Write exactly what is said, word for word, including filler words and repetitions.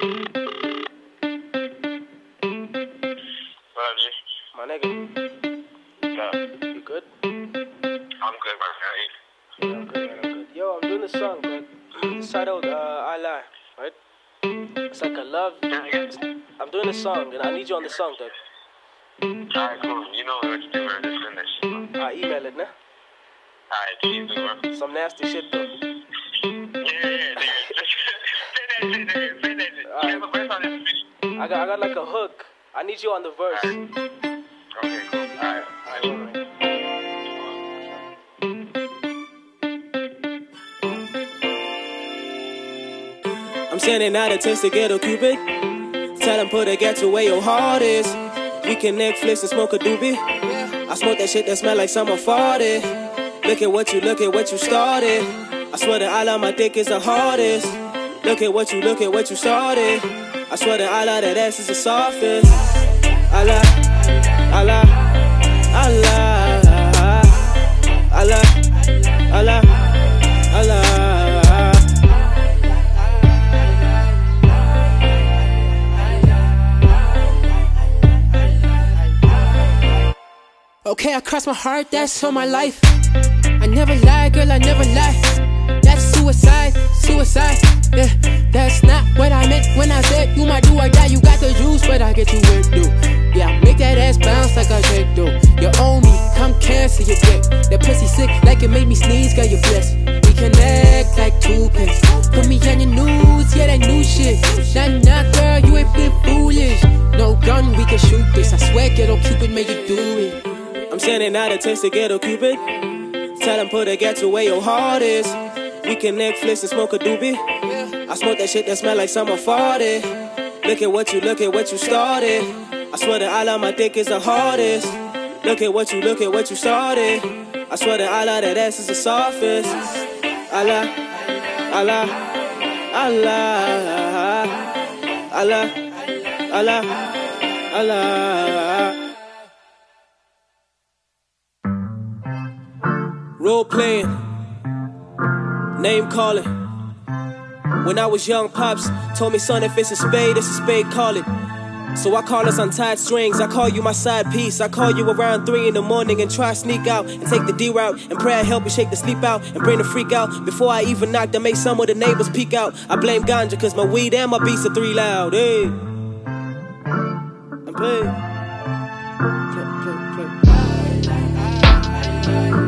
My nigga. Yeah. You good? I'm good, man. How are you? Yeah, I'm good, man. I'm good. Yo, I'm doing this song, but it's titled uh, I Lie, right? It's like a love. I'm doing a song, and I need you on the song, Doug. Alright, cool. You know what to do, man. Just send that shit. I email it, nah? Alright, please do, bro. Some nasty shit, though. Yeah, yeah, nigga. Send that shit, nigga. Send that shit. You have a verse on this bitch. I got, I got like a hook. I need you on the verse. Alright. Okay, cool. Alright. Alright, hold on. I'm sending out a text to Ghetto Cupid. Tell him put a get to where your heart is. We can Netflix and smoke a doobie. I smoke that shit that smell like someone farted. Look at what you, look at what you started. I swear that Allah, my dick is the hardest. Look at what you, look at what you started. I swear that Allah, that ass is the softest. Allah, Allah, Allah, Allah, Allah, Allah. Okay, I crossed my heart, that's on my life. I never lie, girl, I never lie. That's suicide, suicide, yeah. That's not what I meant when I said you might do or die. You got the juice, but I get you wet, though. Yeah, I make that ass bounce like a jet, though. You owe me, come cancel your debt. That pussy sick, like it made me sneeze, girl, you blessed. We connect like two pins. Put me on your news, yeah, that new shit. Nah, nah, girl, you ain't been foolish. No gun, we can shoot this. I swear, Ghetto Cupid made you do it. I'm sending out a text to Ghetto Cupid. Tell him put a get to where your heart is. We can Netflix and smoke a doobie. I smoke that shit that smell like someone farted. Look at what you, look at what you started. I swear that Allah, my dick is the hardest. Look at what you, look at what you started. I swear that Allah, that ass is the softest. Allah, Allah, Allah, Allah, Allah, Allah. Role playing, name calling. When I was young, pops told me, son, if it's a spade, it's a spade, call it. So I call us untied strings. I call you my side piece. I call you around three in the morning and try to sneak out and take the D route and pray I help you shake the sleep out and bring the freak out. Before I even knock, to make some of the neighbors peek out. I blame ganja cause my weed and my beats are three loud. Hey, I'm playing. Play, play, play.